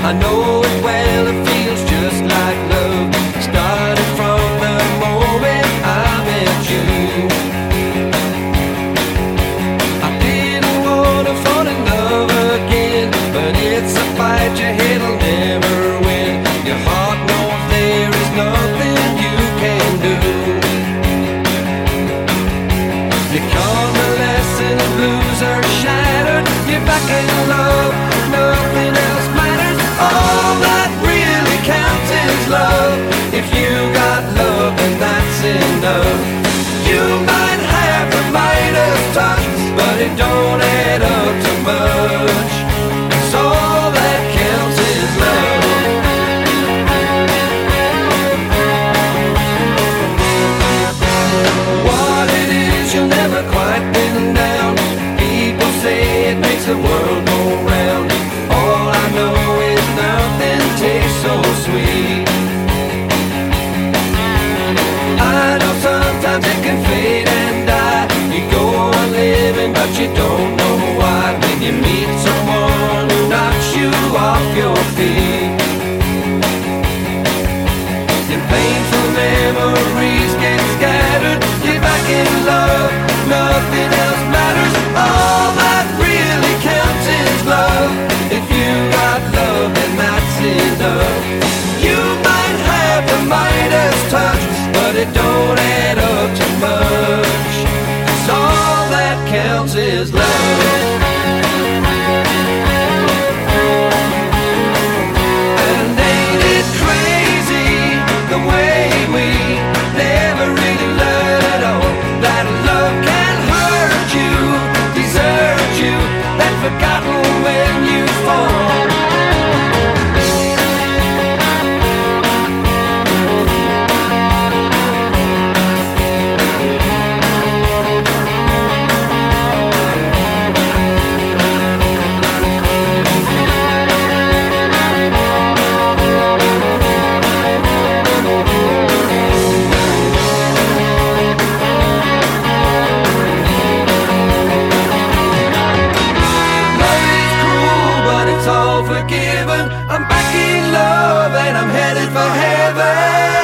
I know it well, it feels just like love. Started from the moment I met you. I didn't wanna fall in love again, but it's a fight your head'll never win. Your heart knows there is nothing you can do. You call the lesson, blues are shattered. You're back in love, nothing else matters. All that really counts is love. If you got love, then that's enough. You might have the Midas touch, but it don't add up to much. 'Cause all that counts is love. What it is, you'll never quite pin down. People say it makes the world go round. All I know is nothing tastes so sweet. I know sometimes it can fade and die. You go on living, but you don't know why. When you meet someone who knocks you off your feet, your painful memories get scattered. You're back in love, nothing else matters. All that really counts is love. If you got love, then that's enough. You might have the Midas touch, but it don't add up to much. 'Cause all that counts is love. And ain't it crazy the way we never really learned that love can hurt you, desert you, and forgotten when you fall. Forgiven, I'm back in love and I'm headed for heaven.